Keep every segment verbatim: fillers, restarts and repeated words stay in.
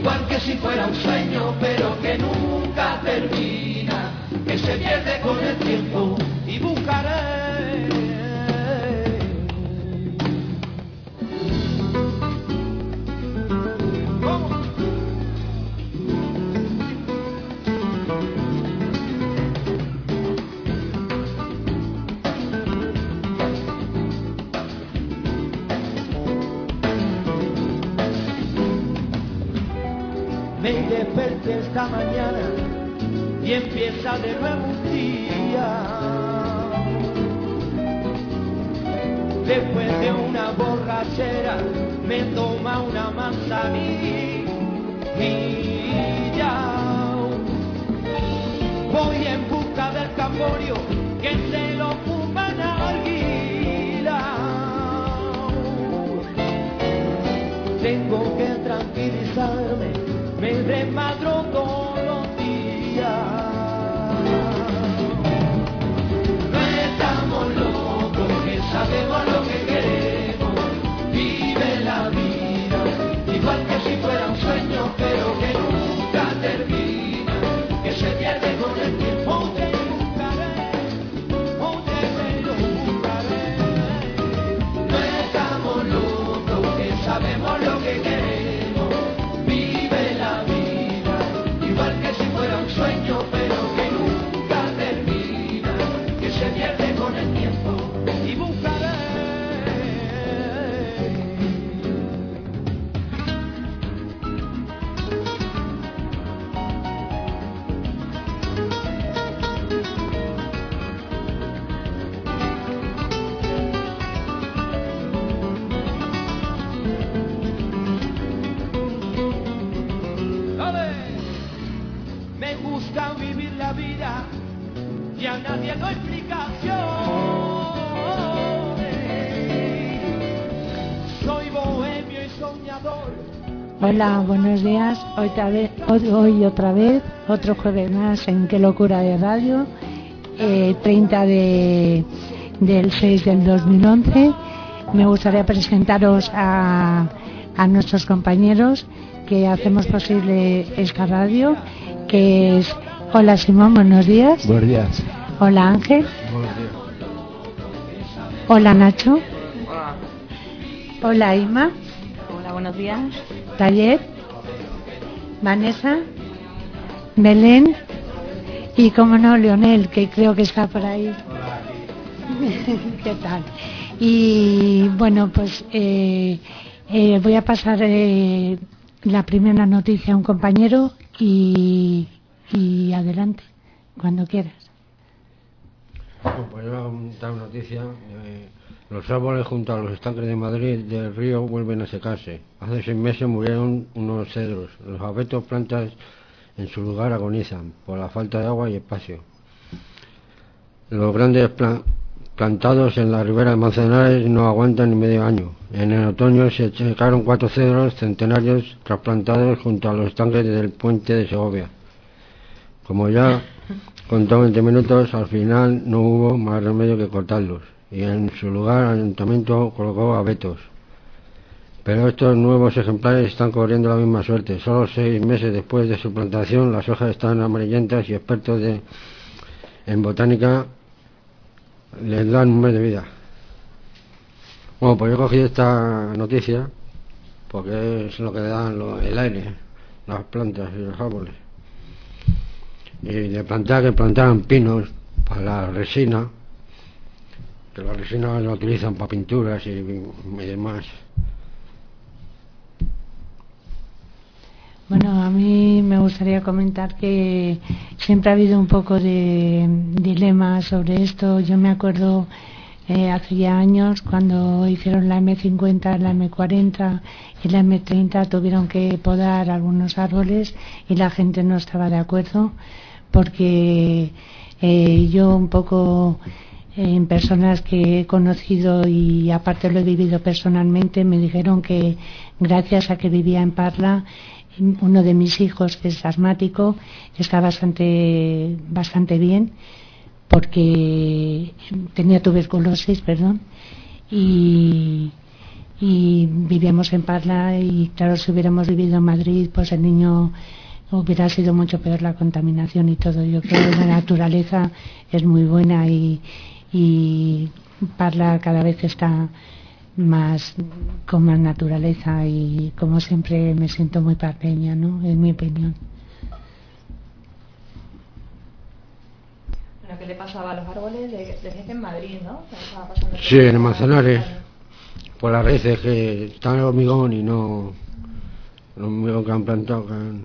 igual que si fuera un sueño, pero que nunca termina, que se pierde con el tiempo. Y buscaré me desperté esta mañana y empieza de nuevo un día. Después de una borrachera me toma una manzanilla. Voy en busca del caporio que se lo fuman a arguila. Tengo que tranquilizarme, me desmadro todos los días. No estamos locos, que sabemos lo que queremos. Vive la vida, igual que si fuera un sueño, pero que nunca termina, que se pierde con el tiempo. Te buscaré, oye, me lo buscaré. No estamos locos, que sabemos lo que queremos. Sueño, pero que nunca termina, que se pierde con el tiempo. Y buscaré vivir la vida y a nadie doy explicaciones. Soy bohemio y soñador. Hola, buenos días. Hoy otra vez, hoy, hoy otra vez, otro jueves más en Qué Locura de Radio, eh, treinta de, del seis del dos mil once. Me gustaría presentaros a, a nuestros compañeros que hacemos posible esta radio, que es... Hola Simón, buenos días. Buenos días. Hola Ángel. Buenos días. Hola Nacho. Hola. Hola Ima. Hola, buenos días. Taller. Vanessa. Belén. Y como no, Leonel, que creo que está por ahí. Hola. ¿Qué tal? Y bueno, pues eh, eh, voy a pasar eh, la primera noticia a un compañero y... Y adelante, cuando quieras. Bueno, pues yo voy a dar noticia. Eh, los árboles junto a los estanques de Madrid del río vuelven a secarse. Hace seis meses murieron unos cedros. Los abetos, plantas en su lugar, agonizan por la falta de agua y espacio. Los grandes plan- plantados en la ribera de Manzanares no aguantan ni medio año. En el otoño se secaron cuatro cedros centenarios trasplantados junto a los estanques del puente de Segovia. Como ya contó veinte minutos, al final no hubo más remedio que cortarlos, y en su lugar el ayuntamiento colocó abetos. Pero estos nuevos ejemplares están corriendo la misma suerte. Solo seis meses después de su plantación, las hojas están amarillentas y expertos de, en botánica les dan un mes de vida. Bueno, pues yo cogí esta noticia porque es lo que dan lo, el aire, las plantas y los árboles. Y de plantar que plantaran pinos para la resina, que la resina la utilizan para pinturas y, y demás. Bueno, a mí me gustaría comentar que siempre ha habido un poco de dilema sobre esto. Yo me acuerdo eh, hace ya años cuando hicieron la eme cincuenta, la eme cuarenta y la eme treinta, tuvieron que podar algunos árboles y la gente no estaba de acuerdo, porque eh, yo un poco eh, en personas que he conocido y aparte lo he vivido personalmente, me dijeron que gracias a que vivía en Parla, uno de mis hijos, que es asmático, está bastante bastante bien porque tenía tuberculosis, perdón, y y vivíamos en Parla, y claro, si hubiéramos vivido en Madrid, pues el niño hubiera sido mucho peor, la contaminación y todo. Yo creo que la naturaleza es muy buena, y, y Parla cada vez está más con más naturaleza, y como siempre me siento muy parleña, ¿no? En mi opinión. Bueno, ¿qué le pasaba a los árboles? Le decía que en Madrid, ¿no? Estaba pasando Sí, en Manzanares, por las raíces que están en el hormigón y no el hormigón que han plantado. Que han...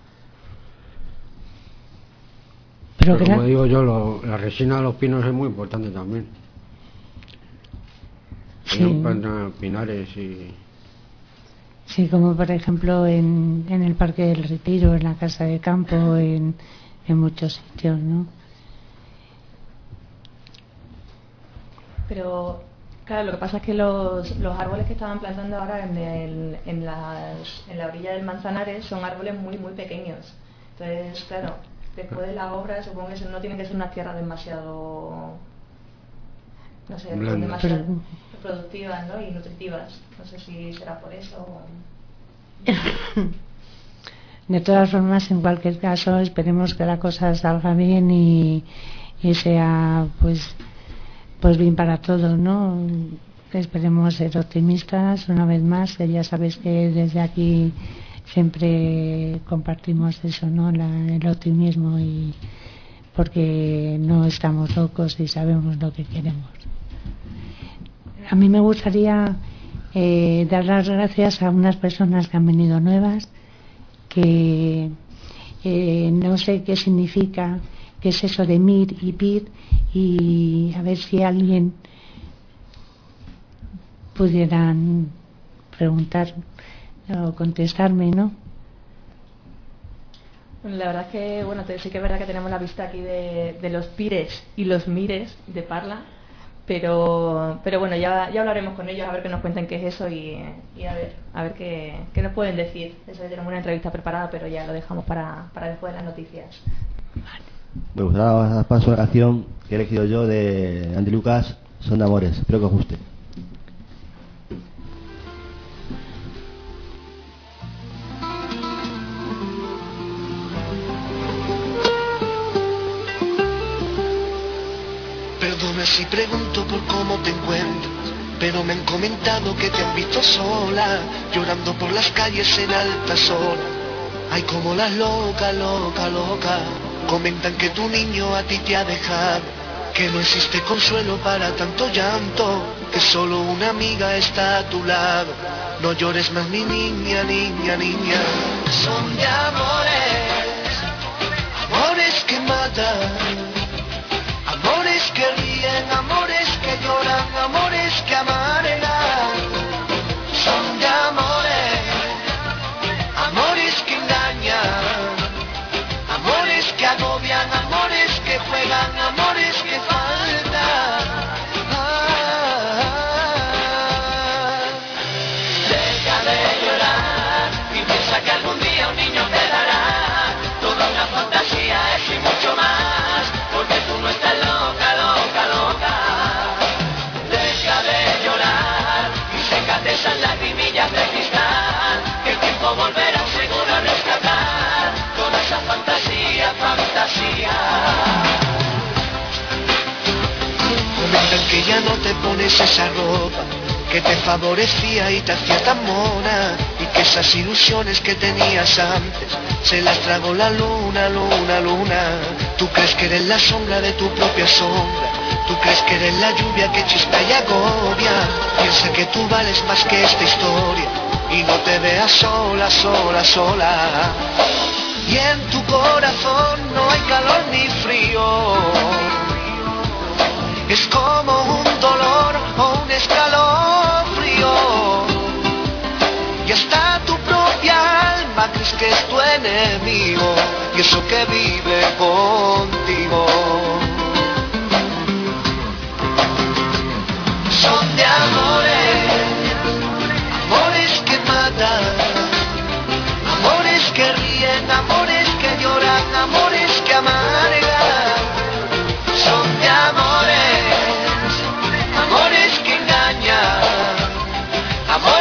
Pero, Pero como la... digo yo, lo, la resina de los pinos es muy importante también. Sí. Ellos plantan pinares y... Sí, como por ejemplo en, en el Parque del Retiro, en la Casa de Campo, en, en muchos sitios, ¿no? Pero, claro, lo que pasa es que los, los árboles que estaban plantando ahora en, el, en, las, en la orilla del Manzanares son árboles muy, muy pequeños. Entonces, claro, después de la obra supongo que no tienen que ser unas tierras demasiado, no sé, Blandas. demasiado Pero... productivas, ¿no? Y nutritivas. No sé si será por eso o... De todas formas, en cualquier caso, esperemos que la cosa salga bien y, y sea pues pues bien para todos, ¿no? Esperemos ser optimistas una vez más, que ya sabéis que desde aquí siempre compartimos eso, ¿no? La, el optimismo, y porque no estamos locos y sabemos lo que queremos. A mí me gustaría eh, dar las gracias a unas personas que han venido nuevas, que eh, no sé qué significa, qué es eso de mir y pir, y a ver si alguien pudieran preguntar o contestarme, ¿no? Bueno, la verdad es que, bueno, sí que es verdad que tenemos la vista aquí de, de los pires y los mires de Parla, pero pero bueno, ya, ya hablaremos con ellos a ver que nos cuenten qué es eso, y, y a ver a ver qué, qué nos pueden decir. Eso, tenemos una entrevista preparada, pero ya lo dejamos para, para después de las noticias. Me gustaría dar paso a una canción que he elegido yo de Andy Lucas, Son de Amores. Espero que os guste. Perdona si pregunto por cómo te encuentras, pero me han comentado que te han visto sola, llorando por las calles en altas horas. Ay, como las locas, loca, loca. Comentan que tu niño a ti te ha dejado, que no existe consuelo para tanto llanto, que solo una amiga está a tu lado. No llores más, mi niña, niña, niña. Son de amores, amores que matan, amores que ríen, amores que lloran, amores que amargan. Son de amores, amores que engañan, amores que agobian, amores que juegan, amores que faltan. Ah, deja de llorar y piensa que algún día un niño te dará toda una fantasía, eso y mucho más, porque tú no estás loca, loca, loca. Deja de llorar y sécate esas lagrimillas de cristal, que el tiempo volverá seguro a rescatar toda esa fantasía, fantasía. Comentan que ya no te pones esa ropa que te favorecía y te hacía tan mona, y que esas ilusiones que tenías antes se las tragó la luna, luna, luna. Tú crees que eres la sombra de tu propia sombra, tú crees que eres la lluvia que chispa y agobia. Piensa que tú vales más que esta historia y no te veas sola, sola, sola. Y en tu corazón no hay calor ni frío, es como un dolor o un escalofrío, y hasta tu propia alma crees que es tu enemigo, y eso que vive contigo. Son de amores, amores que matan, amores que ríen, amores que lloran, amores que amargan. Son de amores, amores que engañan, amores que agobian, amores que faltan. Ah, deja de llorar y piensa que algún día un niño te dará toda una fantasía, eso y mucho más, porque tú no estás loca, loca, loca. Deja de llorar y sécate esas lagrimillas de cristal, que el tiempo volverá seguro a rescatar toda esa fantasía, fantasía. Comentan que ya no te pones esa ropa que te favorecía y te hacía tan mona, y que esas ilusiones que tenías antes se las tragó la luna, luna, luna. Tú crees que eres la sombra de tu propia sombra, tú crees que eres la lluvia que chispa y agobia. Piensa que tú vales más que esta historia y no te veas sola, sola, sola. Y en tu corazón no hay calor ni frío, es como un dolor o un escalofrío, y hasta tu propia alma crees que es tu enemigo, y eso que vive contigo. Son de amores, amores que matan, amores que ríen, amores que lloran, amores que amargan. Son de amores, amores que engañan, amores que agobian, amores que faltan.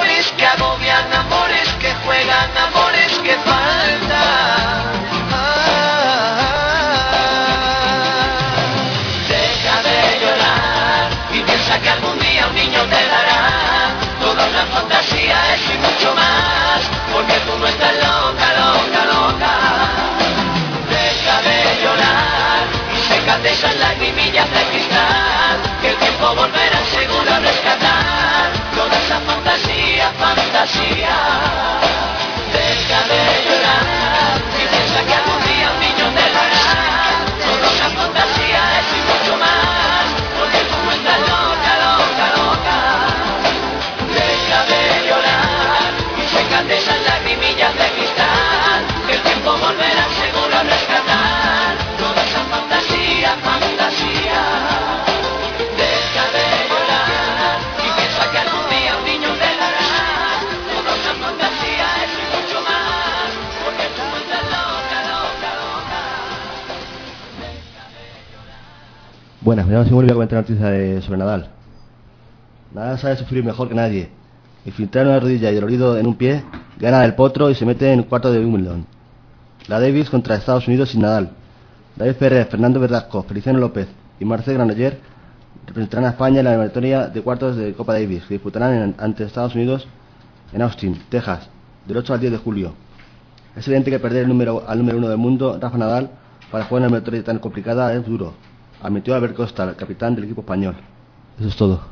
tiempo volverá seguro a rescatar toda esa fantasía, fantasía. Deja de llorar y piensa que algún día un niño te lo hará. Toda una fantasía es y mucho más, porque tu cuenta es loca, loca, loca. Deja de llorar y sécate esas lagrimillas de cristal, que el tiempo volverá seguro a rescatar toda esa fantasía, fantasía. Deja de llorar y piensa que algún día un niño te lo hará. Toda una fantasía es y mucho más, porque tu cuenta es loca, loca, loca. Buenas, me llamo Simón y voy a comentar una noticia de- sobre Nadal. Nadal sabe sufrir mejor que nadie. Infiltrar una rodilla y dolorido en un pie, gana el potro y se mete en el cuarto de Wimbledon. La Davis contra Estados Unidos sin Nadal. David Ferrer, Fernando Verdasco, Feliciano López y Marcel Granoller representarán a España en la eliminatoria de cuartos de Copa Davis, que disputarán en- ante Estados Unidos en Austin, Texas, del ocho al diez de julio. Es evidente que perder el número, al número uno del mundo, Rafa Nadal, para jugar en una eliminatoria tan complicada es duro, admitió Albert Costa, el capitán del equipo español. Eso es todo.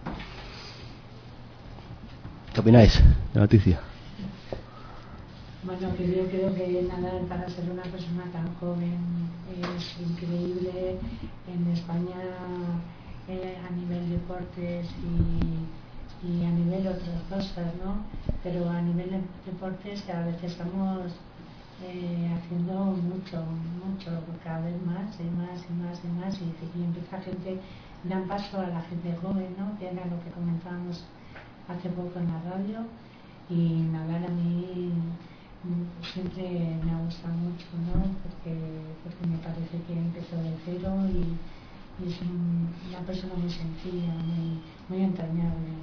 ¿Qué opináis de la noticia? Bueno, que yo creo que Nadal, para ser una persona tan joven, es increíble. En España, eh, a nivel deportes y, y a nivel otras cosas, ¿no? Pero a nivel de deportes cada vez estamos eh, haciendo mucho, mucho, cada vez más y más y más y más, y, y empieza gente, dan paso a la gente joven, ¿no? Que era lo que comentábamos hace poco en la radio. Y Nadal a mí mm, siempre me ha gustado mucho, ¿no? Porque, porque me parece que empezó de cero y, y es un- una persona muy sencilla, muy, muy entrañable.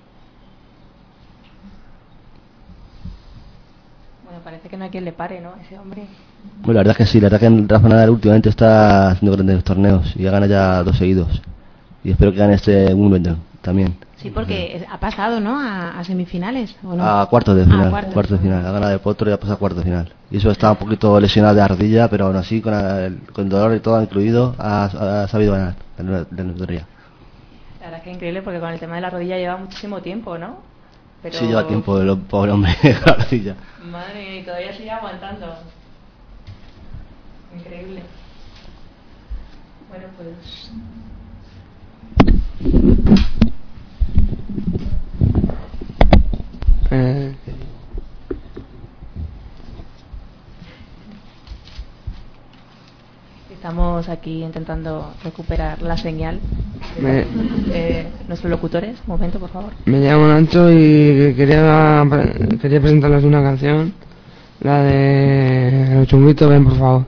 Bueno, parece que no hay quien le pare, ¿no? Ese hombre. Bueno, la verdad es que sí, la verdad es que Rafa Nadal últimamente está haciendo grandes torneos y ha ganado ya dos seguidos. Y espero que gane este Wimbledon también. Sí, porque es- ha pasado, ¿no? A, a semifinales, ¿o no? A cuartos de final, Ah, cuartos. cuartos de final. Ha ganado de potro y ha pasado a cuartos de final. Y eso estaba un poquito lesionado de ardilla, pero aún así, con, el, con dolor y todo incluido, ha, ha sabido ganar de la lotería. La verdad es que es increíble porque con el tema de la rodilla lleva muchísimo tiempo, ¿no? Pero... Sí, lleva tiempo el pobre hombre con la ardilla. Madre mía, y todavía sigue aguantando. Increíble. Bueno, pues... Eh, Estamos aquí intentando recuperar la señal. Me- Eh, nuestros locutores, un momento, por favor. me llamo Nacho y quería quería presentarles una canción, la de Los Chunguitos, ven por favor.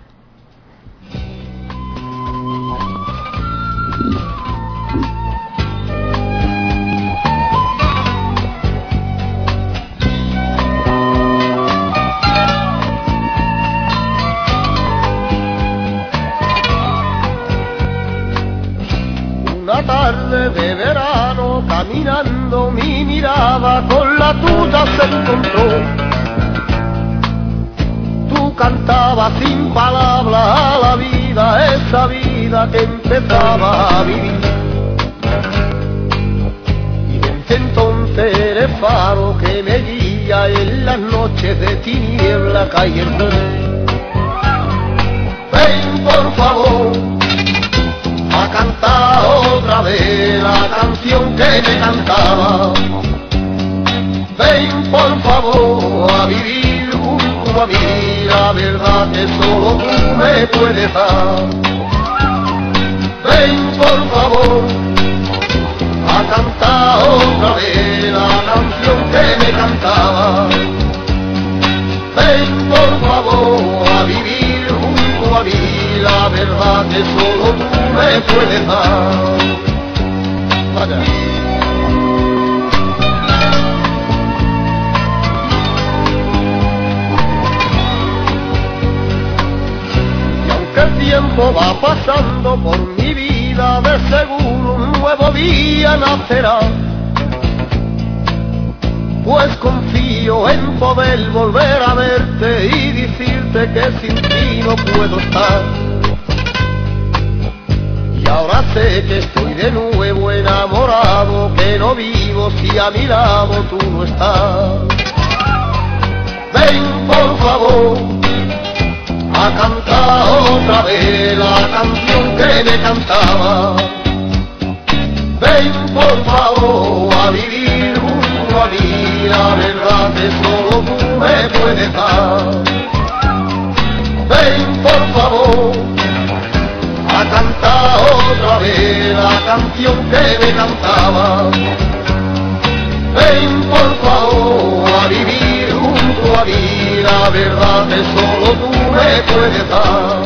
Una tarde de verano, caminando mi mirada con la tuya se encontró. Tú cantabas sin palabras a la vida, esa vida que empezaba a vivir. Y desde entonces eres faro que me guía en las noches de tiniebla cayendo. Ven por favor a cantar otra vez la canción que me cantaba. Ven por favor a vivir junto a mí la verdad que solo tú me puedes dar. Ven por favor a cantar otra vez la canción que me cantaba. Ven por favor a vivir junto a mí la verdad que solo tú me puedes dar. Vaya. Y aunque el tiempo va pasando por mi vida, de seguro un nuevo día nacerá. Pues confío en poder volver a verte y decirte que sin ti no puedo estar. Y ahora sé que estoy de nuevo enamorado, que no vivo si a mi lado tú no estás. Ven por favor a cantar otra vez la canción que me cantaba. Ven por favor a vivir junto a mí, la verdad que solo tú me puedes dar. Ven por favor a cantar otra vez la canción que me cantaba. Ven por favor a vivir junto a mí, la verdad que solo tú me puedes dar.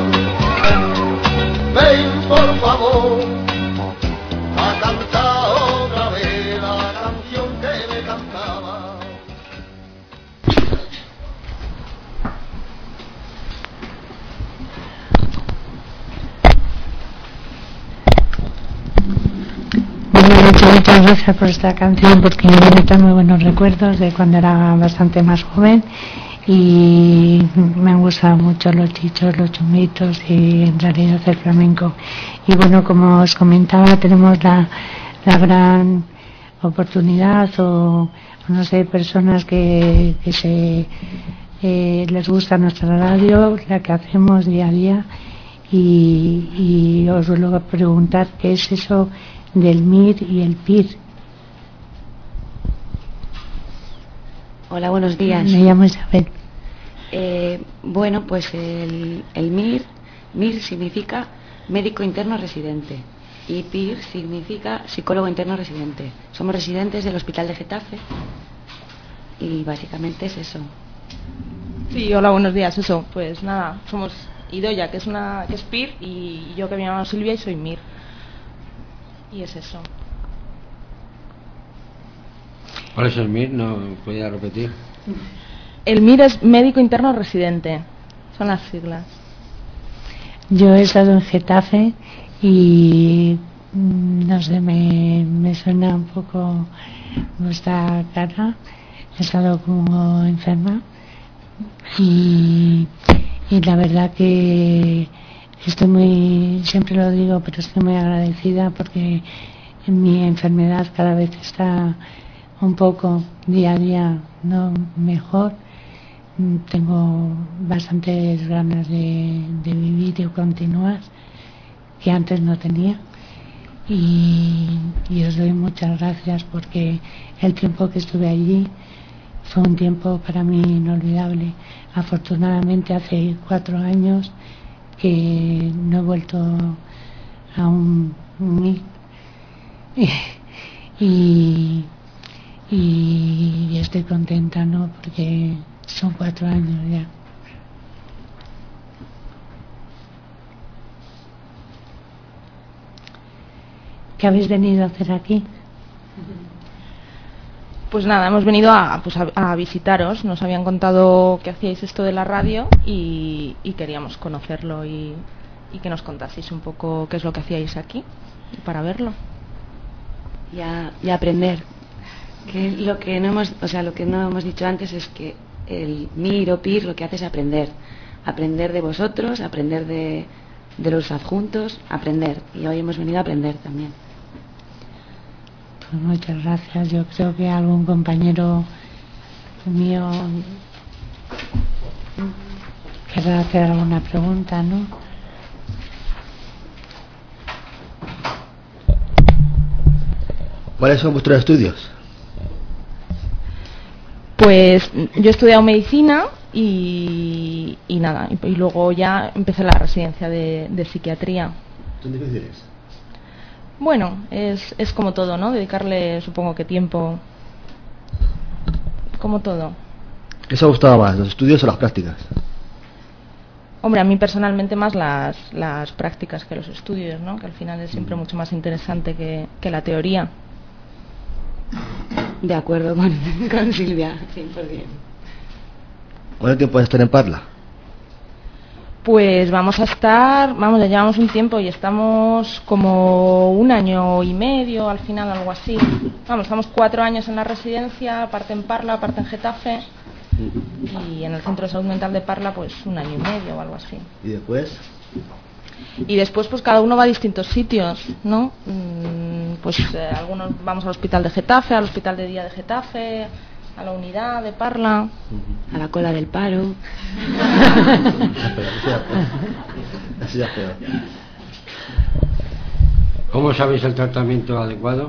Ven por favor a cantar otra vez la canción que me cantaba. Muchas, muchas gracias por esta canción, porque me trae muy buenos recuerdos de cuando era bastante más joven, y me han gustado mucho los chichos, los chumitos y en realidad el flamenco. Y bueno, como os comentaba, tenemos la, la gran oportunidad, o no sé, personas que, que se eh, les gusta nuestra radio, la que hacemos día a día, y, y os vuelvo a preguntar qué es eso del M I R y el P I R. Hola, buenos días. Me llamo Isabel. Eh, bueno, pues el, el M I R, M I R significa médico interno residente y P I R significa psicólogo interno residente. Somos residentes del Hospital de Getafe y básicamente es eso. Sí, hola, buenos días. Eso, pues nada, somos Idoia, que es una que es P I R, y yo que me llamo Silvia y soy M I R. Y es eso. ¿Cuál es el M I R? No, ¿podría repetir? El M I R es médico interno residente. Son las siglas. Yo he estado en Getafe y no sé, me, me suena un poco nuestra cara. He estado como enferma y, y la verdad que estoy muy, siempre lo digo, pero estoy muy agradecida porque mi enfermedad cada vez está un poco día a día no mejor. Tengo bastantes ganas de, de vivir y continuar, que antes no tenía, y, y os doy muchas gracias porque el tiempo que estuve allí fue un tiempo para mí inolvidable. Afortunadamente hace cuatro años que no he vuelto a un M I R y, y, y estoy contenta, ¿no? Porque son cuatro años ya. ¿Qué habéis venido a hacer aquí? Pues nada, hemos venido a, pues a, a visitaros. Nos habían contado que hacíais esto de la radio y, y queríamos conocerlo y, y que nos contaseis un poco qué es lo que hacíais aquí para verlo y, a, y a aprender. Que lo que no hemos, o sea, lo que no hemos dicho antes es que el M I R o P I R lo que hace es aprender, aprender de vosotros, aprender de, de los adjuntos, aprender. Y hoy hemos venido a aprender también. Pues muchas gracias. Yo creo que algún compañero mío querrá hacer alguna pregunta, ¿no? ¿Cuáles son vuestros estudios? Pues yo he estudiado medicina y, y nada, y, y luego ya empecé la residencia de, de psiquiatría. ¿Son difíciles? Bueno, es, es como todo, ¿no? Dedicarle, supongo que tiempo, como todo. ¿Qué os ha gustado más, los estudios o las prácticas? Hombre, a mí personalmente más las, las prácticas que los estudios, ¿no? Que al final es siempre mucho más interesante que, que la teoría. De acuerdo con, con Silvia, cien por ciento. ¿Cuánto tiempo vas a estar en Parla? Pues vamos a estar, vamos, ya llevamos un tiempo y estamos como un año y medio, al final, algo así. Vamos, estamos cuatro años en la residencia, parte en Parla, parte en Getafe, y en el Centro de Salud Mental de Parla, pues un año y medio o algo así. ¿Y después? Y después pues cada uno va a distintos sitios, ¿no? Pues eh, algunos vamos al hospital de Getafe, al hospital de día de Getafe, a la unidad de Parla, a la cola del paro. ¿Cómo sabéis el tratamiento adecuado?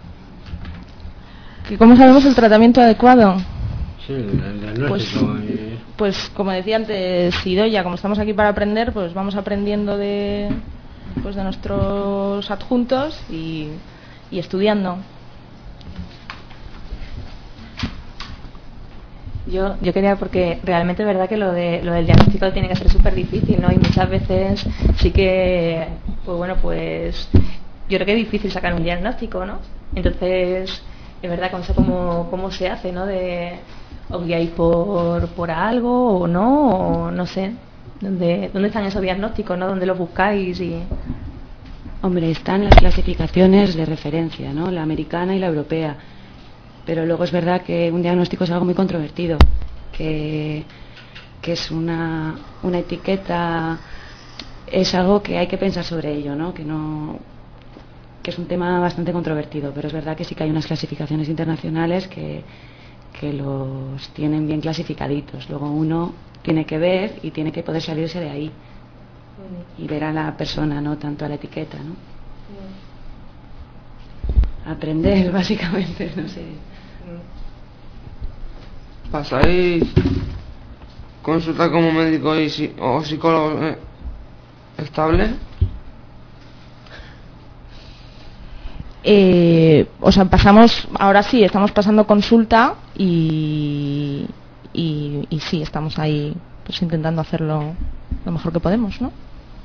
¿Cómo sabemos el tratamiento adecuado? Sí, el diagnóstico. Pues, y... pues como decía antes Idoia, como estamos aquí para aprender, pues vamos aprendiendo de, pues de nuestros adjuntos y, y estudiando. Yo, yo quería, porque realmente es verdad que lo, de, lo del diagnóstico tiene que ser súper difícil, ¿no? Y muchas veces sí que, pues bueno, pues yo creo que es difícil sacar un diagnóstico, ¿no? Entonces, es verdad que no sé cómo, cómo se hace, ¿no? De, ¿os guiáis por, por algo o no? O no sé. ¿Dónde, ¿Dónde están esos diagnósticos, no? ¿Dónde los buscáis? Y... Hombre, están las clasificaciones de referencia, ¿no? La americana y la europea. Pero luego es verdad que un diagnóstico es algo muy controvertido, que, que es una, una etiqueta, es algo que hay que pensar sobre ello, ¿no? Que no, que es un tema bastante controvertido, pero es verdad que sí que hay unas clasificaciones internacionales que, que los tienen bien clasificaditos. Luego uno tiene que ver y tiene que poder salirse de ahí y ver a la persona, no tanto a la etiqueta, ¿no? Aprender, básicamente, no sé. ¿Pasáis consulta como médico y si, o psicólogo eh, estable? Eh, o sea, pasamos, ahora sí, estamos pasando consulta y, y, y sí, estamos ahí pues intentando hacerlo lo mejor que podemos, ¿no?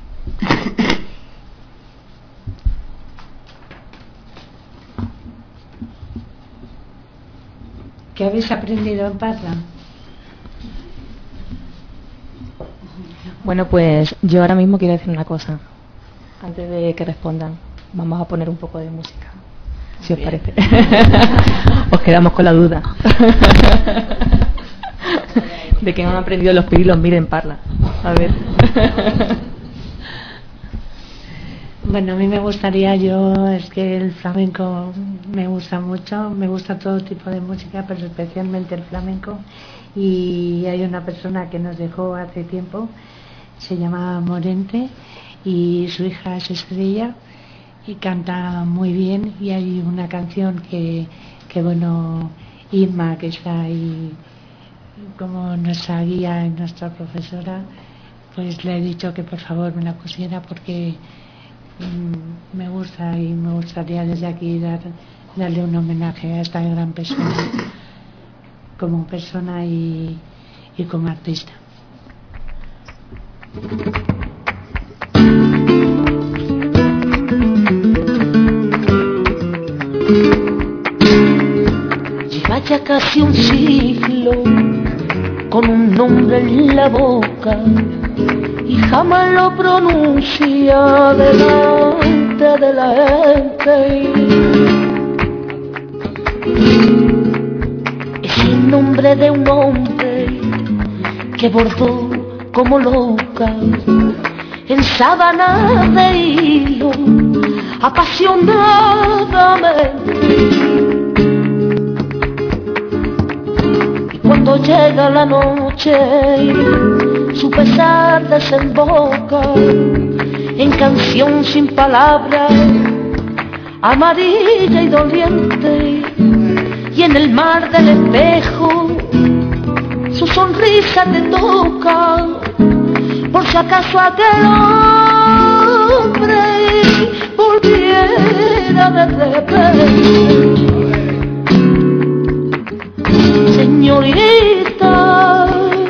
¿Qué habéis aprendido en Parla? Bueno, pues yo ahora mismo quiero decir una cosa. Antes de que respondan, vamos a poner un poco de música, si os parece. Os quedamos con la duda de que no han aprendido los pirilos, miren Parla. A ver. Bueno, a mí me gustaría, yo es que el flamenco me gusta mucho, me gusta todo tipo de música, pero especialmente el flamenco. Y hay una persona que nos dejó hace tiempo, se llama Morente, y su hija es Estrella, y canta muy bien. Y hay una canción que, que bueno, Irma, que está ahí como nuestra guía y nuestra profesora, pues le he dicho que por favor me la pusiera porque me gusta y me gustaría desde aquí dar, darle un homenaje a esta gran persona como persona y, y como artista. Lleva ya casi un siglo con un nombre en la boca y jamás lo pronuncia delante de la gente. Es el nombre de un hombre que bordó como loca en sábanas de hilo apasionadamente. Y cuando llega la noche su pesar desemboca en canción sin palabras, amarilla y doliente, y en el mar del espejo su sonrisa te toca, por si acaso aquel hombre volviera de repente. Señorita,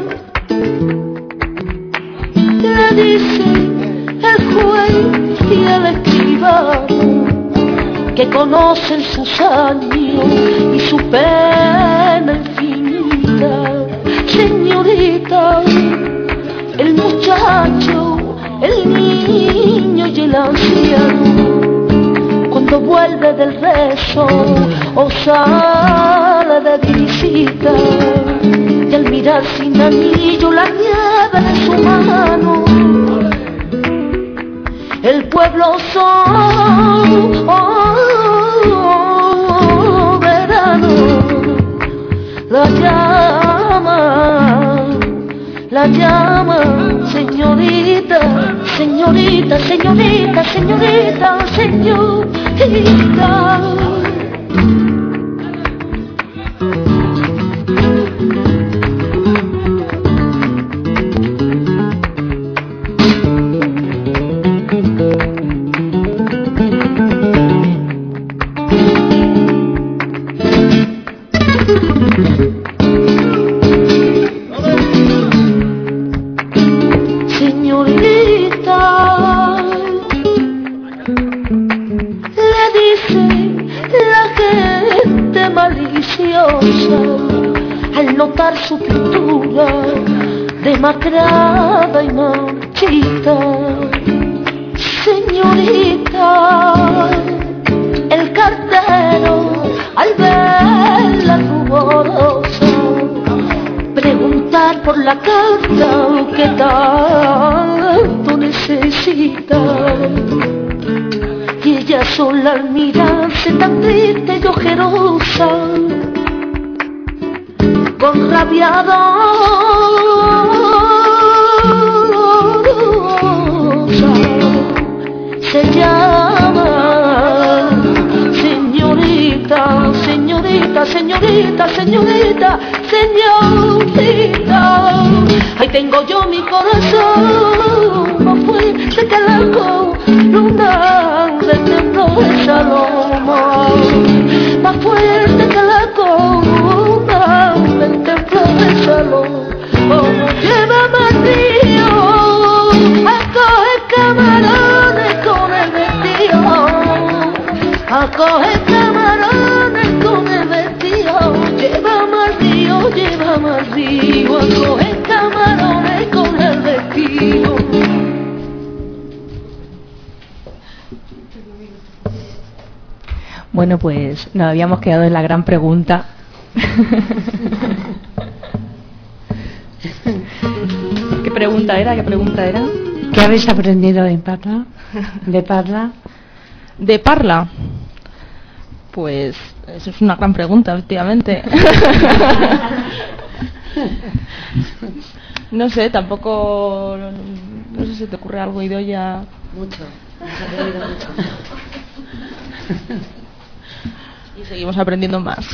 le dice el juez y el escribano, que conocen sus años y su pena infinita. Señorita, el muchacho, el niño y el anciano, cuando vuelve del rezo o sale de visita, y al mirar sin anillo la nieve de su mano, la llama, señorita, señorita, señorita, señorita, señorita. Al notar su pintura demacrada y marchita, señorita, el cartero al verla ruborosa preguntar por la carta que tanto necesita, y ella sola al mirarse tan triste y ojerosa, con rabiada se llama señorita, señorita, señorita, señorita, señorita. Ahí tengo yo mi corazón, más fuerte que la columna del templo de Salomón, más fuerte que la columna del templo de Salomón. Oh, llévame al río a coger camarones con el vestido, a coger camarones con el vestido. Llévame al río, llévame al río, a coger camarones con el vestido. Bueno, pues nos habíamos quedado en la gran pregunta. ¿Qué pregunta era? ¿Qué pregunta era? ¿Qué habéis aprendido de Parla? ¿De Parla? ¿De Parla? Pues eso es una gran pregunta, efectivamente. No sé, tampoco... No sé si te ocurre algo, Idoia. Mucho. Hemos aprendido mucho. Y seguimos aprendiendo más.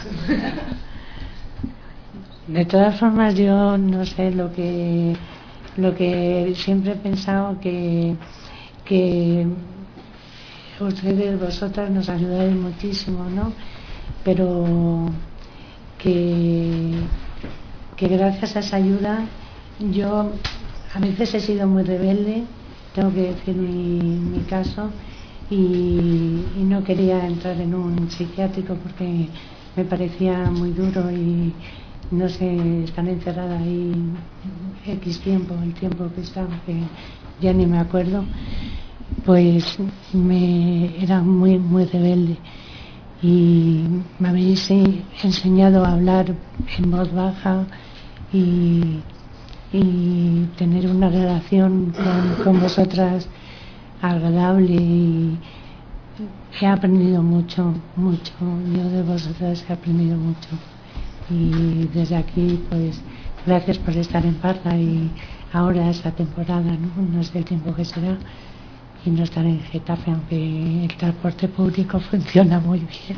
De todas formas, yo no sé lo que lo que siempre he pensado que que ustedes, vosotras nos ayudáis muchísimo, ¿no? Pero que que gracias a esa ayuda yo a veces he sido muy rebelde, tengo que decir mi, mi caso, y, y no quería entrar en un psiquiátrico porque me parecía muy duro y no sé, estar encerrada ahí X tiempo, el tiempo que estaba, que ya ni me acuerdo, pues me era muy, muy rebelde. Y me habéis enseñado a hablar en voz baja y, y tener una relación con, con vosotras agradable, y he aprendido mucho, mucho, yo de vosotras he aprendido mucho. Y desde aquí, pues, gracias por estar en Parla y ahora esta temporada, ¿no? No sé el tiempo que será, y no estar en Getafe, aunque el transporte público funciona muy bien.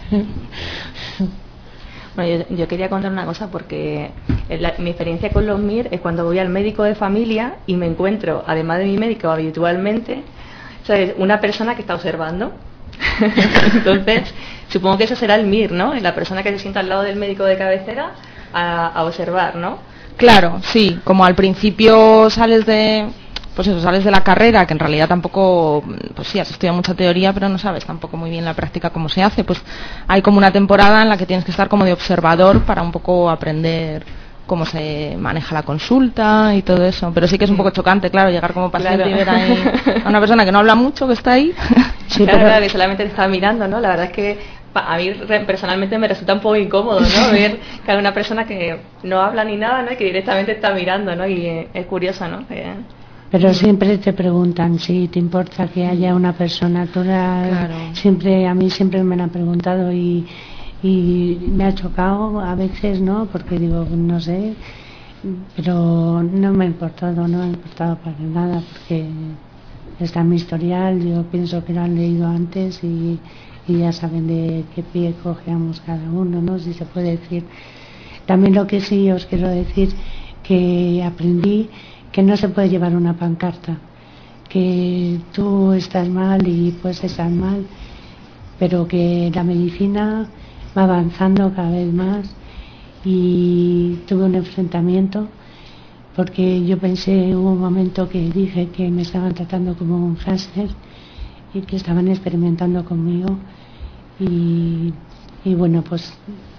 Bueno, yo, yo quería contar una cosa, porque la, mi experiencia con los M I R es cuando voy al médico de familia y me encuentro, además de mi médico habitualmente, ¿sabes?, una persona que está observando. Entonces, supongo que eso será el M I R, ¿no? La persona que se sienta al lado del médico de cabecera a, a observar, ¿no? Claro, sí, como al principio sales de... Pues eso, sales de la carrera, que en realidad tampoco, pues sí, has estudiado mucha teoría, pero no sabes tampoco muy bien la práctica cómo se hace. Pues hay como una temporada en la que tienes que estar como de observador para un poco aprender cómo se maneja la consulta y todo eso. Pero sí que es un poco chocante, claro, llegar como paciente, claro, y ver ahí a una persona que no habla mucho, que está ahí. Sí, claro, pero... que solamente te está mirando, ¿no? La verdad es que a mí personalmente me resulta un poco incómodo, ¿no? Ver que hay una persona que no habla ni nada, ¿no? Y que directamente está mirando, ¿no? Y es curioso, ¿no? Que... Pero siempre te preguntan si te importa que haya una persona. Toda, claro. Siempre, a mí siempre me lo han preguntado y, y me ha chocado a veces, ¿no? Porque digo, no sé, pero no me ha importado, no me ha importado para nada, porque está en mi historial, yo pienso que lo han leído antes y, y ya saben de qué pie cogemos cada uno, ¿no? Si se puede decir. También lo que sí os quiero decir, que aprendí que no se puede llevar una pancarta, que tú estás mal y puedes estar mal, pero que la medicina va avanzando cada vez más. Y tuve un enfrentamiento porque yo pensé, hubo un momento que dije que me estaban tratando como un hámster y que estaban experimentando conmigo, y, y bueno, pues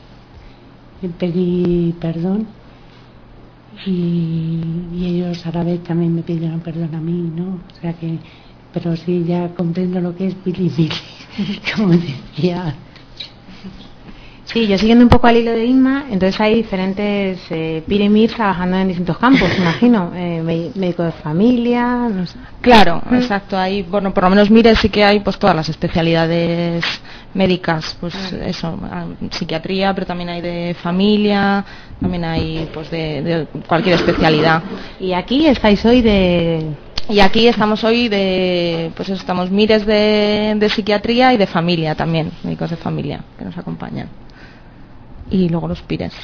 pedí perdón y, y ellos a la vez también me pidieron perdón a mí, ¿no? O sea que, pero sí, ya comprendo lo que es pili pili, como decía. Sí, yo siguiendo un poco al hilo de Inma, entonces hay diferentes eh, pirimir trabajando en distintos campos, imagino, eh, médico de familia, no sé. Claro, ¿Mm? Exacto, ahí, bueno, por lo menos mire, sí que hay pues todas las especialidades médicas, pues ah. eso, psiquiatría, pero también hay de familia, también hay pues de, de cualquier especialidad. Y aquí estáis hoy de... Y aquí estamos hoy de, pues eso, estamos mires de, de psiquiatría y de familia también, médicos de familia que nos acompañan. Y luego los pires.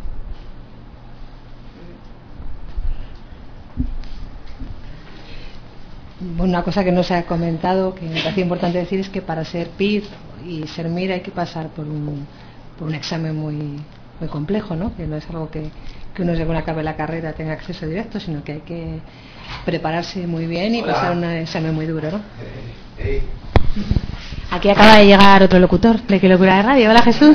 Bueno, una cosa que no se ha comentado, que me parece importante decir, es que para ser P I R y ser M I R hay que pasar por un, por un examen muy, muy complejo, ¿no? Que no es algo que, que uno según acabe la carrera tenga acceso directo, sino que hay que prepararse muy bien y pasar un examen muy duro, ¿no? Aquí acaba de llegar otro locutor de Qué Locura de Radio. Hola, Jesús.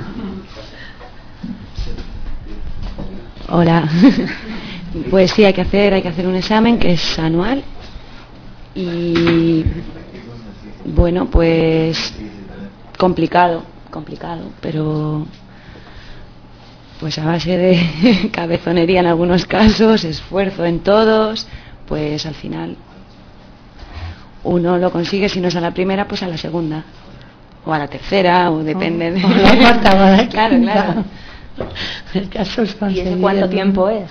Hola. Pues sí, hay que hacer, hay que hacer un examen que es anual y bueno, pues complicado, complicado, pero pues a base de cabezonería en algunos casos, esfuerzo en todos, pues al final uno lo consigue, si no es a la primera, pues a la segunda o a la tercera, o depende de o la cuarta, ¿vale? Claro, claro. El caso es ¿Y ese cuánto tiempo es?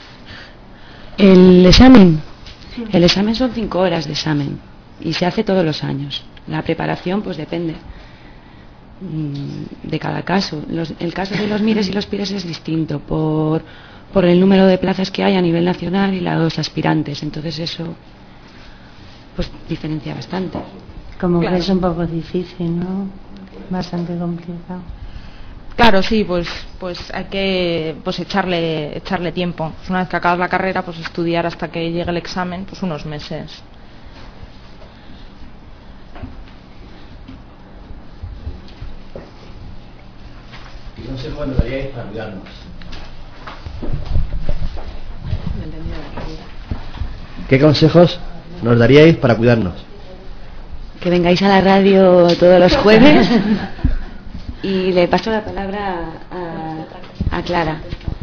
El examen, el examen son cinco horas de examen y se hace todos los años. La preparación, pues depende de cada caso. Los, el caso de los mires y los pires es distinto por, por el número de plazas que hay a nivel nacional y los aspirantes, entonces eso pues diferencia bastante. Como Claro. que es un poco difícil, ¿no? Bastante complicado. Claro, sí, pues pues hay que pues echarle echarle tiempo. Pues una vez que acabas la carrera, pues estudiar hasta que llegue el examen, pues unos meses. ¿Qué consejo nos daríais para cuidarnos? ¿Qué consejos nos daríais para cuidarnos? Que vengáis a la radio todos los jueves y le paso la palabra a, a Clara.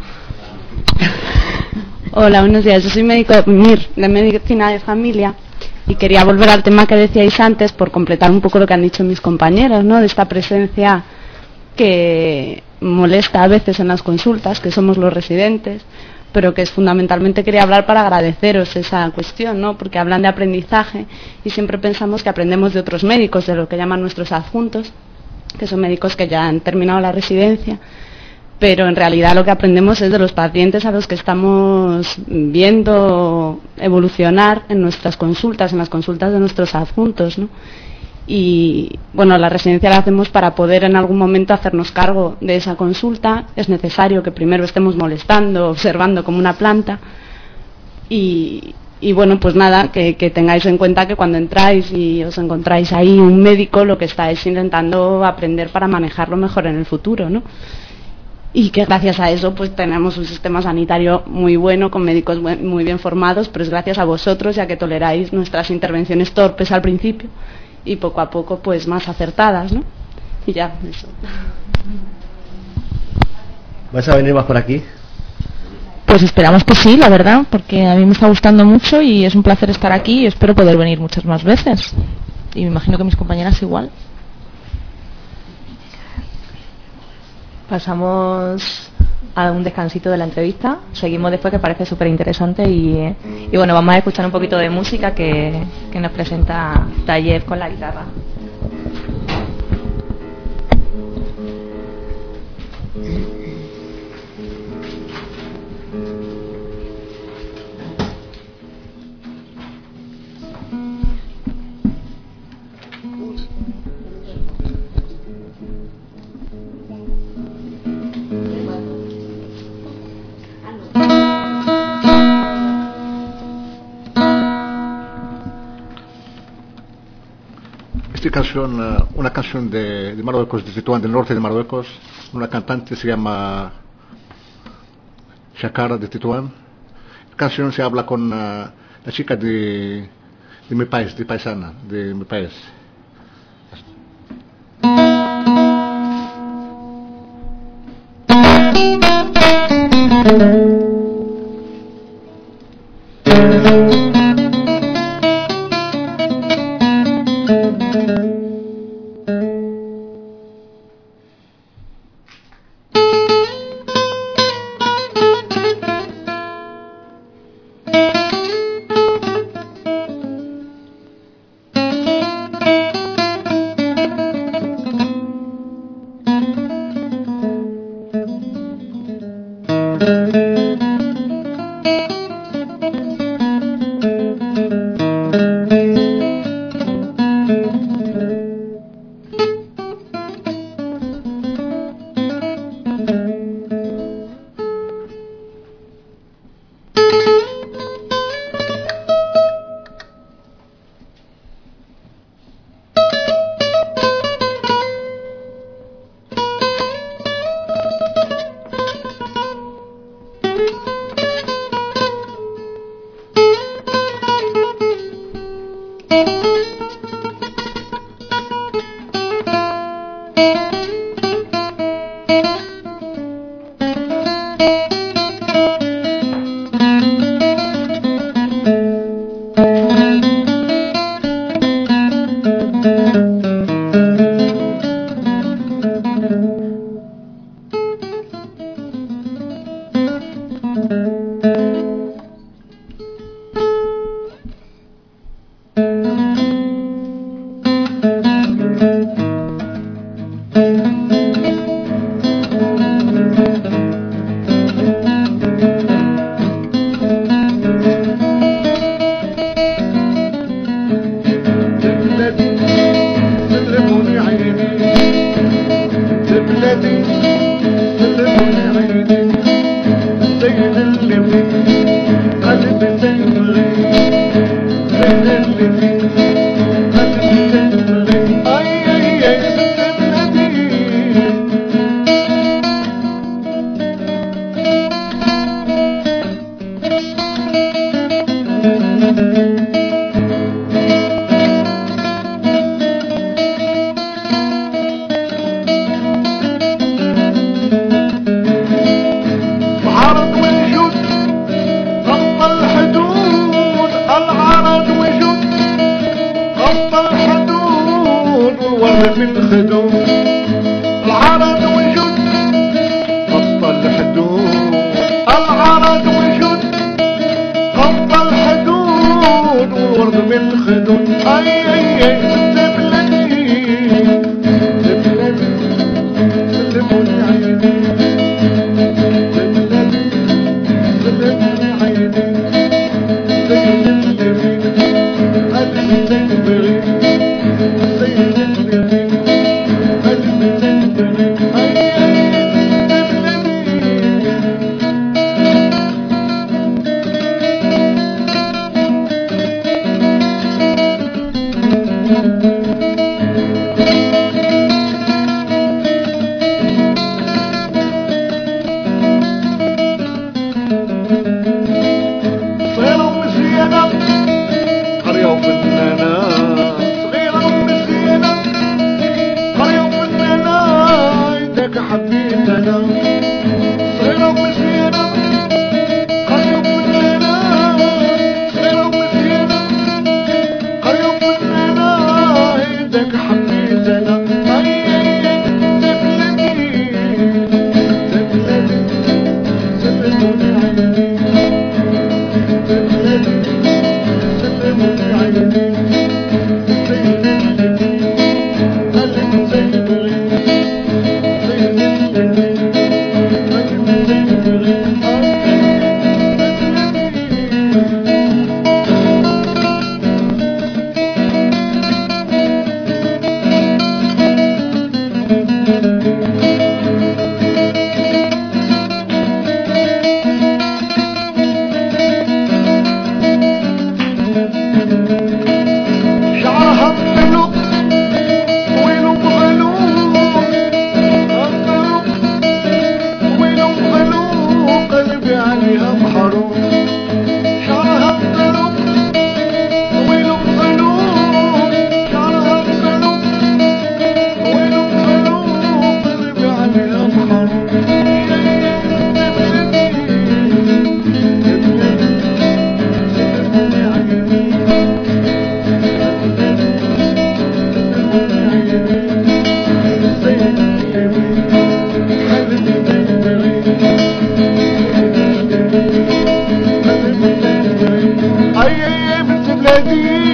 Hola, buenos días. Yo soy médico de M I R, de Medicina de Familia, y quería volver al tema que decíais antes por completar un poco lo que han dicho mis compañeros, ¿no? De esta presencia que molesta a veces en las consultas, que somos los residentes, pero que es fundamentalmente quería hablar para agradeceros esa cuestión, ¿no? Porque hablan de aprendizaje y siempre pensamos que aprendemos de otros médicos, de lo que llaman nuestros adjuntos, que son médicos que ya han terminado la residencia, pero en realidad lo que aprendemos es de los pacientes a los que estamos viendo evolucionar en nuestras consultas, en las consultas de nuestros adjuntos, ¿no? Y bueno, la residencia la hacemos para poder en algún momento hacernos cargo de esa consulta. Es necesario que primero estemos molestando, observando como una planta y, y bueno, pues nada, que, que tengáis en cuenta que cuando entráis y os encontráis ahí un médico, lo que estáis intentando aprender para manejarlo mejor en el futuro, ¿no? Y que gracias a eso pues tenemos un sistema sanitario muy bueno, con médicos muy bien formados, pero es gracias a vosotros, ya que toleráis nuestras intervenciones torpes al principio y poco a poco pues más acertadas, ¿no? Y ya, eso. ¿Vas a venir más por aquí? Pues esperamos que sí, la verdad, porque a mí me está gustando mucho y es un placer estar aquí y espero poder venir muchas más veces. Y me imagino que mis compañeras igual. Pasamos a un descansito de la entrevista. Seguimos después, que parece súper interesante. Y, y bueno, vamos a escuchar un poquito de música que, que nos presenta Tayev con la guitarra. Esta canción, uh, una canción de, de Marruecos, de Tetuán, del norte de Marruecos. Una cantante se llama Shakara de Tetuán. La canción se habla con uh, la chica de, de mi país, de paisana, de mi país. شعرها بتلو طويل وغلو أقدروا طويل وغلو قلبي عليها محروم شعرها بتلو طويل وغلو شعرها بتلو طويل وغلو قلبي عليها محروم أي أي بنت بلادي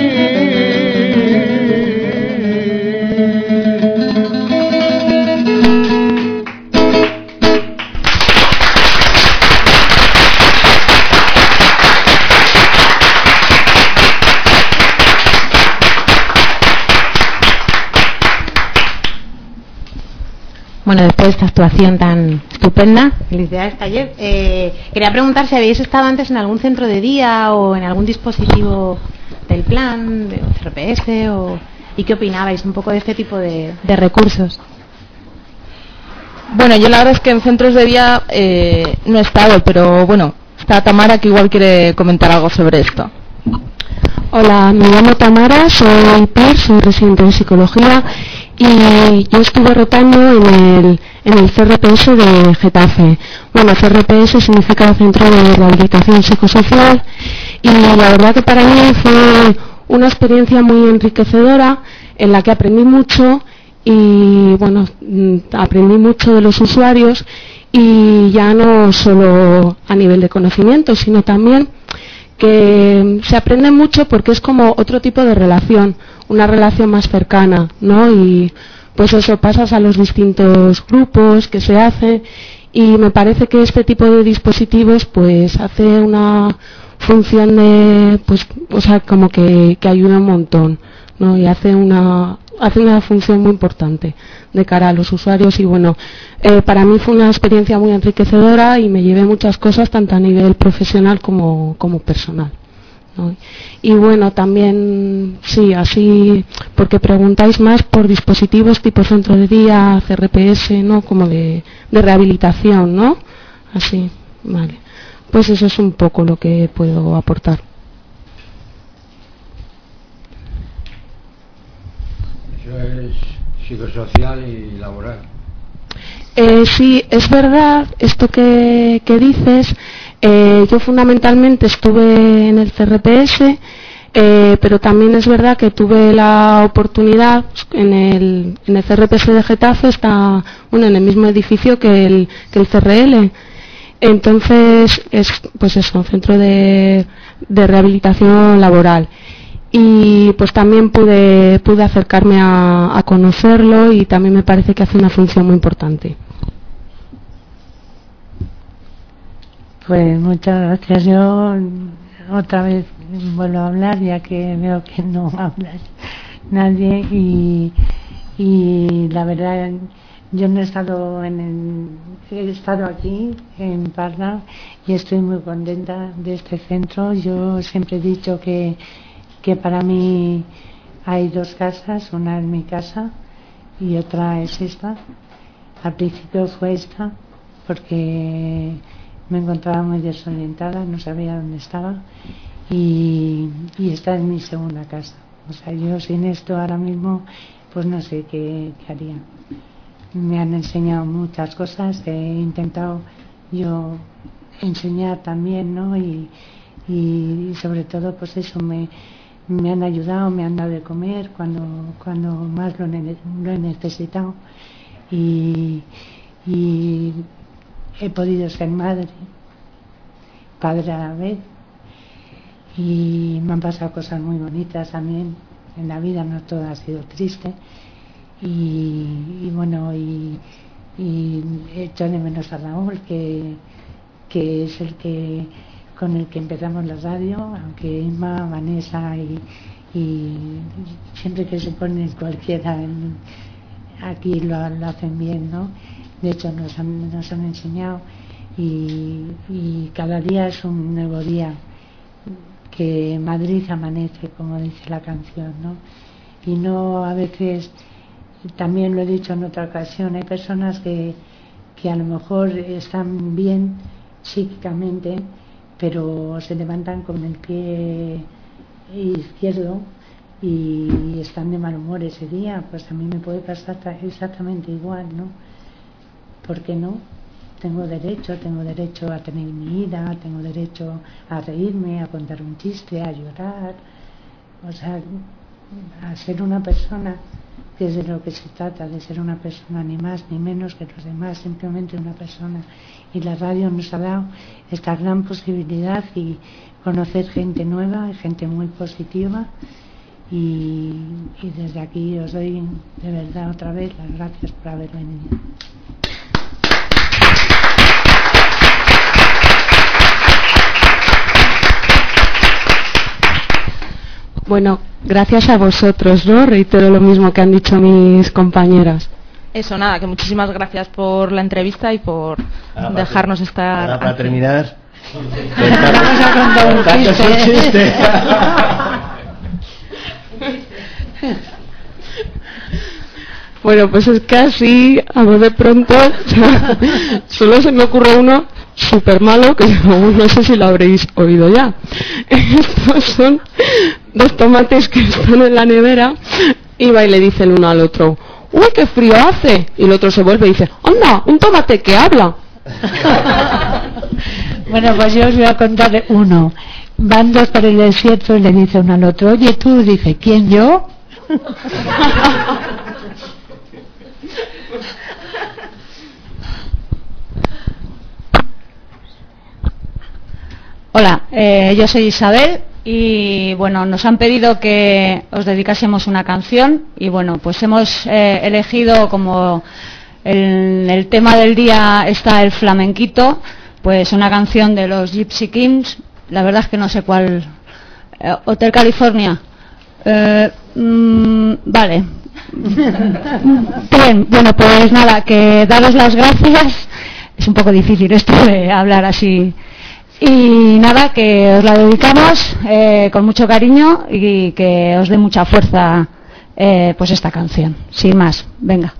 Bueno, después de esta actuación tan estupenda, felicidades, Taller. Eh, quería preguntar si habéis estado antes en algún centro de día o en algún dispositivo del plan, de C R P S, o, y qué opinabais un poco de este tipo de, de recursos. Bueno, yo la verdad es que en centros de día eh, no he estado, pero bueno, está Tamara que igual quiere comentar algo sobre esto. Hola, me llamo Tamara, soy P I R, soy residente de psicología y yo estuve rotando en el, en el C R P S de Getafe. Bueno, C R P S significa Centro de Rehabilitación Psicosocial y la verdad que para mí fue una experiencia muy enriquecedora en la que aprendí mucho y bueno, aprendí mucho de los usuarios y ya no solo a nivel de conocimiento, sino también que se aprende mucho porque es como otro tipo de relación, una relación más cercana, ¿no? Y pues eso, pasas a los distintos grupos que se hacen y me parece que este tipo de dispositivos pues hace una función de, pues, o sea, como que, que ayuda un montón, ¿no? Y hace una hace una función muy importante de cara a los usuarios y bueno, eh, para mí fue una experiencia muy enriquecedora y me llevé muchas cosas tanto a nivel profesional como, como personal, ¿no? Y bueno, también sí, así, porque preguntáis más por dispositivos tipo centro de día, C R P S, ¿no? Como de, de rehabilitación, ¿no? Así, vale. Pues eso es un poco lo que puedo aportar. Eso es psicosocial y laboral. Eh, sí, es verdad esto que, que dices. Eh, yo fundamentalmente estuve en el C R P S, eh, pero también es verdad que tuve la oportunidad en el, en el C R P S de Getafe, está bueno, en el mismo edificio que el, que el C R L. Entonces es pues eso, un centro de, de rehabilitación laboral. Y pues también pude, pude acercarme a, a conocerlo y también me parece que hace una función muy importante. Pues muchas gracias. Yo otra vez vuelvo a hablar ya que veo que no habla nadie y, y la verdad yo no he estado en el, he estado aquí en Parla y estoy muy contenta de este centro. Yo siempre he dicho que que para mí hay dos casas, una es mi casa y otra es esta. Al principio fue esta porque me encontraba muy desorientada, no sabía dónde estaba y, y esta es mi segunda casa. O sea, yo sin esto ahora mismo pues no sé qué, qué haría. Me han enseñado muchas cosas, he intentado yo enseñar también, ¿no? Y, y sobre todo pues eso me me han ayudado, me han dado de comer cuando cuando más lo, ne lo he necesitado y, y he podido ser madre, padre a la vez y me han pasado cosas muy bonitas también en la vida, no todo ha sido triste y, y bueno y, y he hecho de menos a Raúl que, que es el que con el que empezamos la radio, aunque Inma, Vanessa y, y siempre que se ponen cualquiera en, aquí lo, lo hacen bien, ¿no? De hecho nos han, nos han enseñado y, y cada día es un nuevo día. que Madrid amanece, como dice la canción, ¿no? Y no, a veces, también lo he dicho en otra ocasión, hay personas que, que a lo mejor están bien psíquicamente, pero se levantan con el pie izquierdo y están de mal humor ese día. Pues a mí me puede pasar exactamente igual, ¿no? ¿Por qué no? Tengo derecho, tengo derecho a tener mi ira, tengo derecho a reírme, a contar un chiste, a llorar, o sea, a ser una persona, que es de lo que se trata, de ser una persona, ni más ni menos que los demás, simplemente una persona. Y la radio nos ha dado esta gran posibilidad y conocer gente nueva, gente muy positiva, y, y desde aquí os doy de verdad otra vez las gracias por haber venido. Bueno, gracias a vosotros, ¿no? Reitero lo mismo que han dicho mis compañeras. Eso, nada, que muchísimas gracias por la entrevista y por ahora dejarnos para, estar... Ahora para terminar... Vamos a contar un chiste. Un chiste. Bueno, pues es que así, a vos de pronto, solo se me ocurre uno súper malo, que no sé si lo habréis oído ya. Estos son dos tomates que están en la nevera y va y le dice el uno al otro: ¡uy, qué frío hace! Y el otro se vuelve y dice: ¡anda, un tomate que habla! Bueno, pues yo os voy a contar uno. Van dos por el desierto y le dice uno al otro: oye, tú, dice, ¿quién, yo? Hola, eh, yo soy Isabel y bueno, nos han pedido que os dedicásemos una canción y bueno, pues hemos eh, elegido, como el, el tema del día está el flamenquito, pues una canción de los Gypsy Kings. La verdad es que no sé cuál. eh, Hotel California. Eh, mm, vale. Bien, bueno, pues nada, que daros las gracias. Es un poco difícil esto de hablar así. Y nada, que os la dedicamos eh, con mucho cariño y que os dé mucha fuerza eh, pues esta canción. Sin más, venga.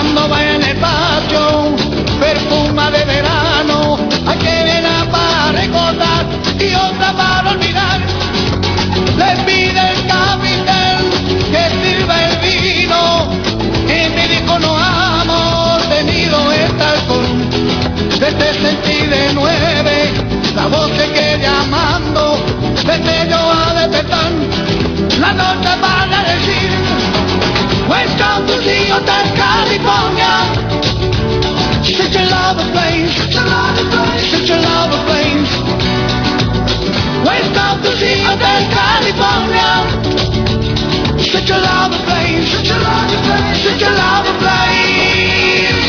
cuando va en el patio, perfuma de verano, hay que verla para recordar y otra para olvidar. Le pide el capitán que sirva el vino y me dijo no hemos tenido este alcohol. Desde sentí de nueve, la voz sigue llamando, desde yo a despertar, la noche para decir welcome to the Hotel California. Such a lovely place, such a lovely place, such a lovely place. Welcome to the Hotel California. Such a lovely place, such a lovely place, such a lovely place.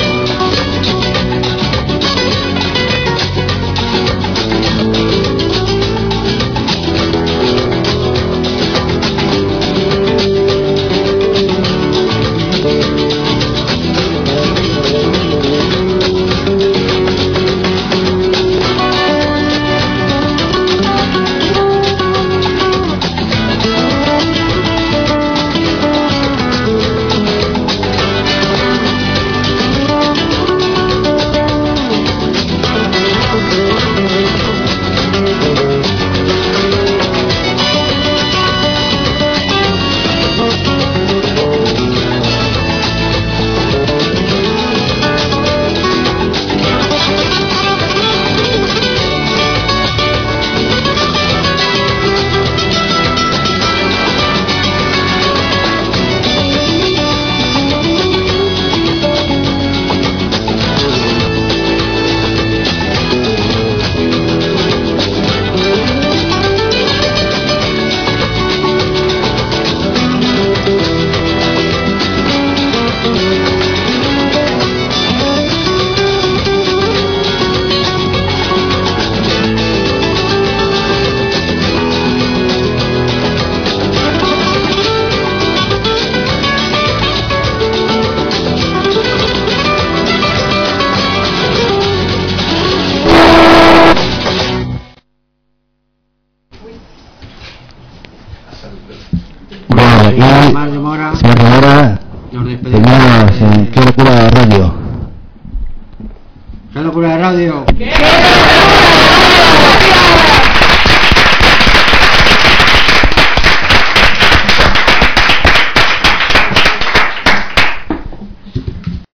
Mar de Mora, Señor Mora, nos despedimos. seguimos en Qué Locura de Radio. ¡Qué Locura de Radio! ¡Qué